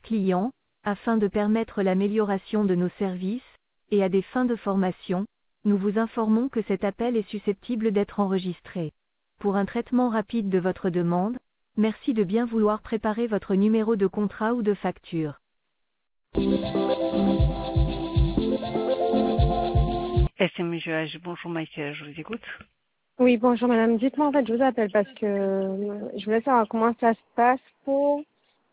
clients, afin de permettre l'amélioration de nos services, et à des fins de formation, nous vous informons que cet appel est susceptible d'être enregistré. Pour un traitement rapide de votre demande, merci de bien vouloir préparer votre numéro de contrat ou de facture. SMGH, bonjour Michael, je vous écoute. Oui, bonjour madame. Dites-moi, en fait, je vous appelle parce que je voulais savoir comment ça se passe pour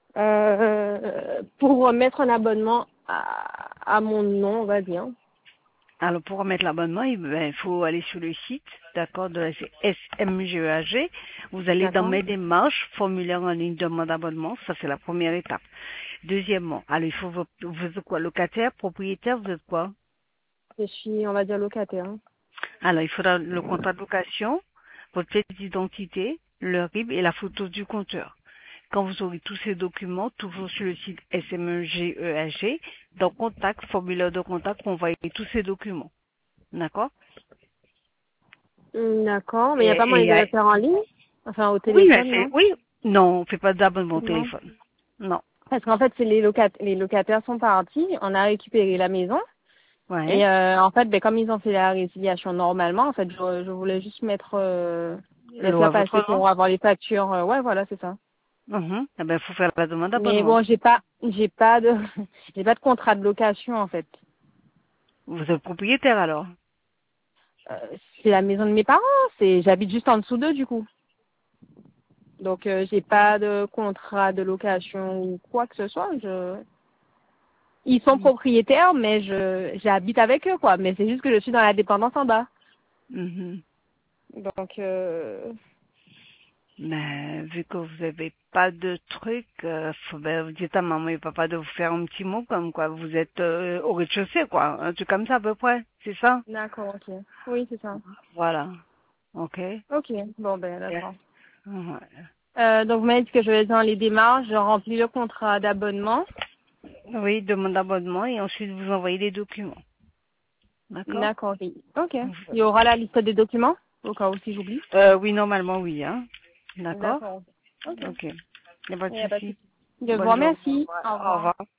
remettre un abonnement à mon nom, on va dire. Alors pour remettre l'abonnement, il faut aller sur le site, d'accord, de la SMGEAG. Vous allez dans D'accord. mes démarches, formulaire en ligne, demande d'abonnement, ça c'est la première étape. Deuxièmement, alors il faut vous êtes quoi, locataire, propriétaire, vous êtes quoi? Je suis, on va dire, locataire. Alors il faudra le contrat de location, votre pièce d'identité, le RIB et la photo du compteur. Quand vous aurez tous ces documents, toujours sur le site SMGEAG, dans contact, formulaire de contact, vous envoyez tous ces documents. D'accord? D'accord, mais il n'y a pas moyen de le faire en ligne? Enfin, au Oui, téléphone, non? oui. Non, on fait pas d'abonnement au Non. téléphone. Non. Parce qu'en fait, c'est les locataires sont partis, on a récupéré la maison. Ouais. Et en fait, comme ils ont fait la résiliation normalement, en fait, je voulais juste mettre le L'eau à faire votre passer nom. pour avoir les factures. Ouais, voilà, c'est ça. Eh ben, faut faire la demande Mais d'abonnement. bon, j'ai pas de j'ai pas de contrat de location en fait. Vous êtes propriétaire alors? C'est la maison de mes parents, j'habite juste en dessous d'eux du coup. Donc j'ai pas de contrat de location ou quoi que ce soit. Ils sont propriétaires, mais j'habite avec eux quoi. Mais c'est juste que je suis dans la dépendance en bas. Mhm. Donc Mais vu que vous n'avez pas de truc, faut ben, vous dites à maman et papa de vous faire un petit mot comme quoi vous êtes au rez-de-chaussée, quoi. Un truc comme ça à peu près, c'est ça? d'accord, ok. Oui, c'est ça. Voilà. Ok. Ok, bon ben d'accord. Ouais. Donc vous m'avez dit que je vais dans les démarches, je remplis le contrat d'abonnement. Oui, demande d'abonnement et ensuite vous envoyez les documents. D'accord? D'accord, ok. Ok. Il y aura la liste des documents, au cas où si j'oublie. Oui, normalement, oui, hein. D'accord? D'accord. Ok. Ok. Il n'y a pas Il de n'y a pas de souci. souci. Je vous Bonne journée. remercie. Au Au revoir. revoir.